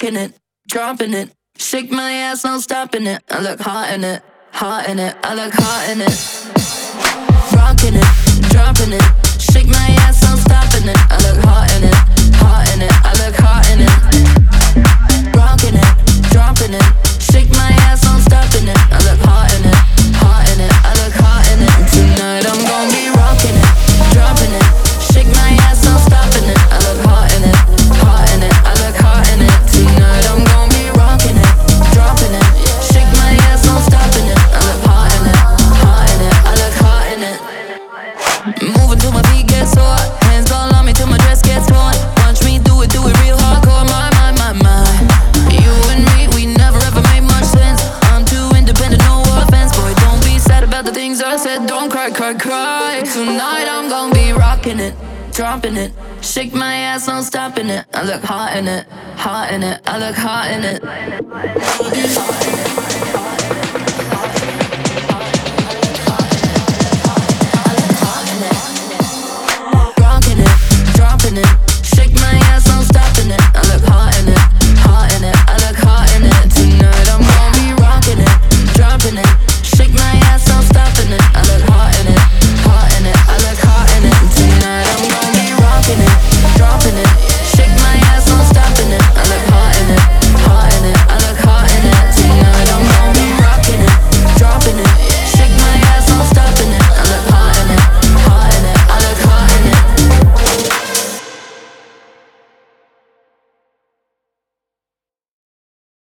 rocking it, dropping it. Shake my ass, no stopping it. I look hot in it, hot in it. I look hot in it. Rocking it, dropping it. Shake my ass, no stopping it. I look hot in it, hot in it. I look hot in it. Rocking it, dropping it. Shake my ass, no stopping it. I look hot in it, hot in it. I look hot in it. Tonight I'm gonna be rocking it, dropping it. Shake my ass, no stopping it. I look hot in it, hot in it. I look hot in it. Tonight I'm gonna be rocking it, dropping it. Shake my ass, no stopping it. I look hot in it, hot in it. I look hot in it. Moving till my feet get sore. Hands all on me till my dress gets torn. Watch me do it real hardcore. My. You and me, we never ever made much sense. I'm too independent, no offense. Boy, don't be sad about the things I said. Don't cry, cry, cry. Tonight I'm gonna be rocking it, dropping it. Shake my ass, no stopping it. I look hot in it, hot in it. I look hot in it.